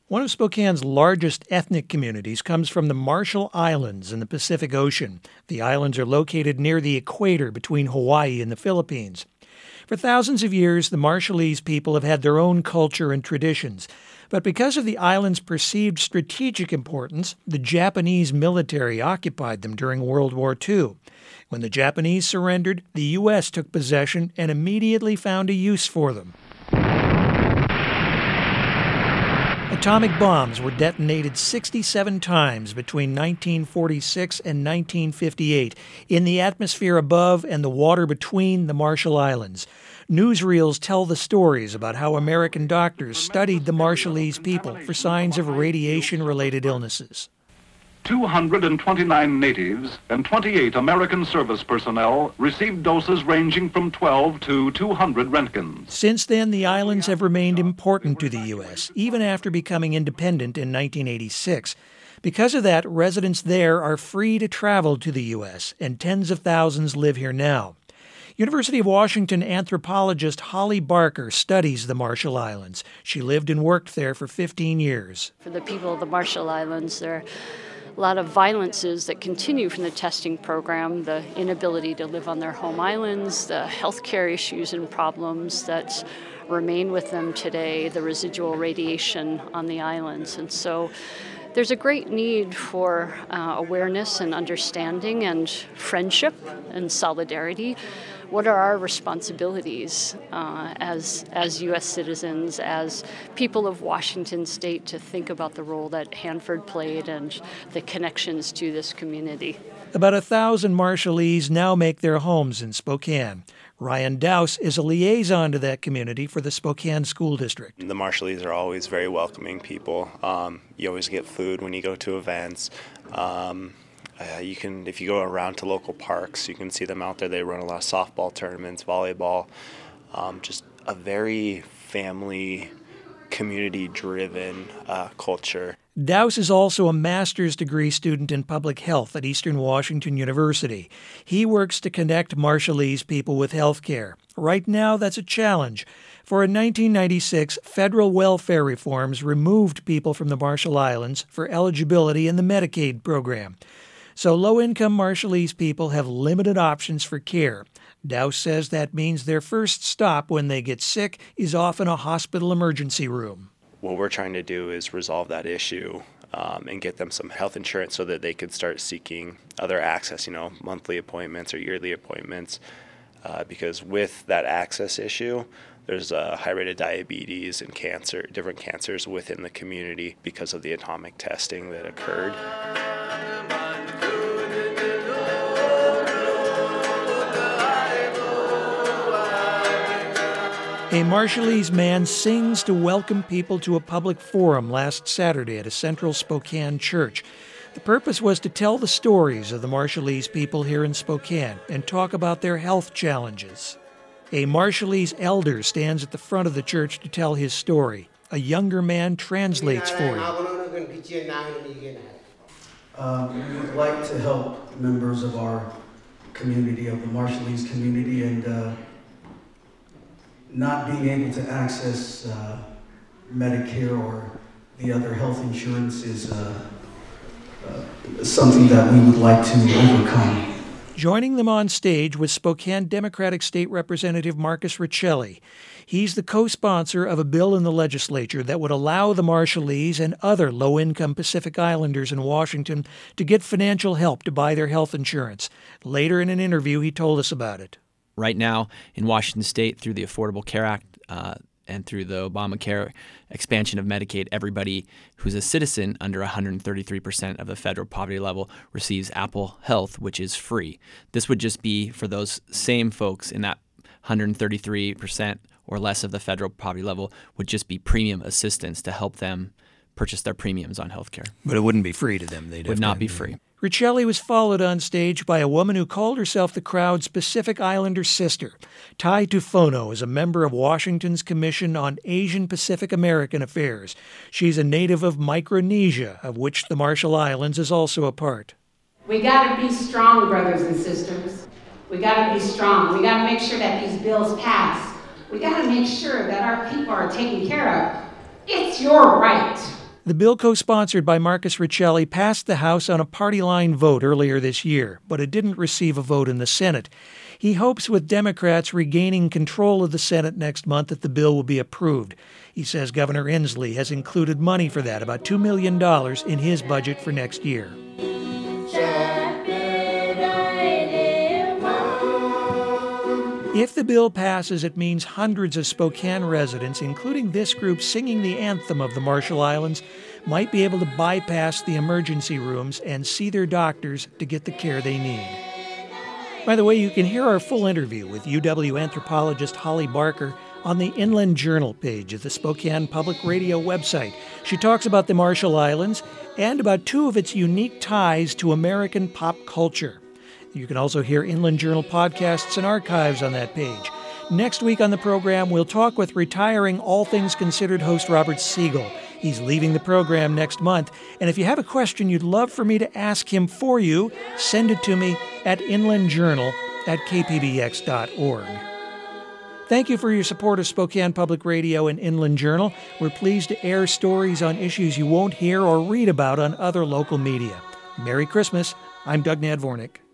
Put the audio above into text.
One of Spokane's largest ethnic communities comes from the Marshall Islands in the Pacific Ocean. The islands are located near the equator between Hawaii and the Philippines. For thousands of years, the Marshallese people have had their own culture and traditions. But because of the island's perceived strategic importance, the Japanese military occupied them during World War II. When the Japanese surrendered, the U.S. took possession and immediately found a use for them. Atomic bombs were detonated 67 times between 1946 and 1958 in the atmosphere above and the water between the Marshall Islands. Newsreels tell the stories about how American doctors studied the Marshallese people for signs of radiation-related illnesses. 229 natives and 28 American service personnel received doses ranging from 12 to 200 Roentgens. Since then, the islands have remained important to the U.S., even after becoming independent in 1986. Because of that, residents there are free to travel to the U.S., and tens of thousands live here now. University of Washington anthropologist Holly Barker studies the Marshall Islands. She lived and worked there for 15 years. For the people of the Marshall Islands, there are a lot of violences that continue from the testing program, the inability to live on their home islands, the healthcare issues and problems that remain with them today, the residual radiation on the islands. And so there's a great need for awareness and understanding and friendship and solidarity. What are our responsibilities as U.S. citizens, as people of Washington State, to think about the role that Hanford played and the connections to this community? About 1,000 Marshallese now make their homes in Spokane. Ryan Dowse is a liaison to that community for the Spokane School District. The Marshallese are always very welcoming people. You always get food when you go to events. If you go around to local parks, you can see them out there. They run a lot of softball tournaments, volleyball, just a very family, community-driven culture. Dowse is also a master's degree student in public health at Eastern Washington University. He works to connect Marshallese people with health care. Right now, that's a challenge. For in 1996, federal welfare reforms removed people from the Marshall Islands for eligibility in the Medicaid program. So low-income Marshallese people have limited options for care. Dowse says that means their first stop when they get sick is often a hospital emergency room. What we're trying to do is resolve that issue and get them some health insurance so that they could start seeking other access, monthly appointments or yearly appointments. Because with that access issue, there's a high rate of diabetes and cancer, different cancers within the community because of the atomic testing that occurred. A Marshallese man sings to welcome people to a public forum last Saturday at a central Spokane church. The purpose was to tell the stories of the Marshallese people here in Spokane and talk about their health challenges. A Marshallese elder stands at the front of the church to tell his story. A younger man translates for him. We would like to help members of our community, of the Marshallese community, and not being able to access Medicare or the other health insurance is something that we would like to overcome. Joining them on stage was Spokane Democratic State Representative Marcus Riccelli. He's the co-sponsor of a bill in the legislature that would allow the Marshallese and other low-income Pacific Islanders in Washington to get financial help to buy their health insurance. Later in an interview, he told us about it. Right now in Washington State, through the Affordable Care Act and through the Obamacare expansion of Medicaid, everybody who's a citizen under 133% of the federal poverty level receives Apple Health, which is free. This would just be for those same folks in that 133% or less of the federal poverty level would just be premium assistance to help them purchase their premiums on health care. But it wouldn't be free to them. They'd would not be free. Riccelli was followed on stage by a woman who called herself the crowd's Pacific Islander sister. Tai Tufono is a member of Washington's Commission on Asian Pacific American Affairs. She's a native of Micronesia, of which the Marshall Islands is also a part. We got to be strong, brothers and sisters. We got to be strong. We got to make sure that these bills pass. We got to make sure that our people are taken care of. It's your right. The bill co-sponsored by Marcus Riccelli passed the House on a party-line vote earlier this year, but it didn't receive a vote in the Senate. He hopes with Democrats regaining control of the Senate next month that the bill will be approved. He says Governor Inslee has included money for that, about $2 million in his budget for next year. If the bill passes, it means hundreds of Spokane residents, including this group singing the anthem of the Marshall Islands, might be able to bypass the emergency rooms and see their doctors to get the care they need. By the way, you can hear our full interview with UW anthropologist Holly Barker on the Inland Journal page of the Spokane Public Radio website. She talks about the Marshall Islands and about two of its unique ties to American pop culture. You can also hear Inland Journal podcasts and archives on that page. Next week on the program, we'll talk with retiring All Things Considered host Robert Siegel. He's leaving the program next month. And if you have a question you'd love for me to ask him for you, send it to me at inlandjournal@kpbx.org. Thank you for your support of Spokane Public Radio and Inland Journal. We're pleased to air stories on issues you won't hear or read about on other local media. Merry Christmas. I'm Doug Nadvornik.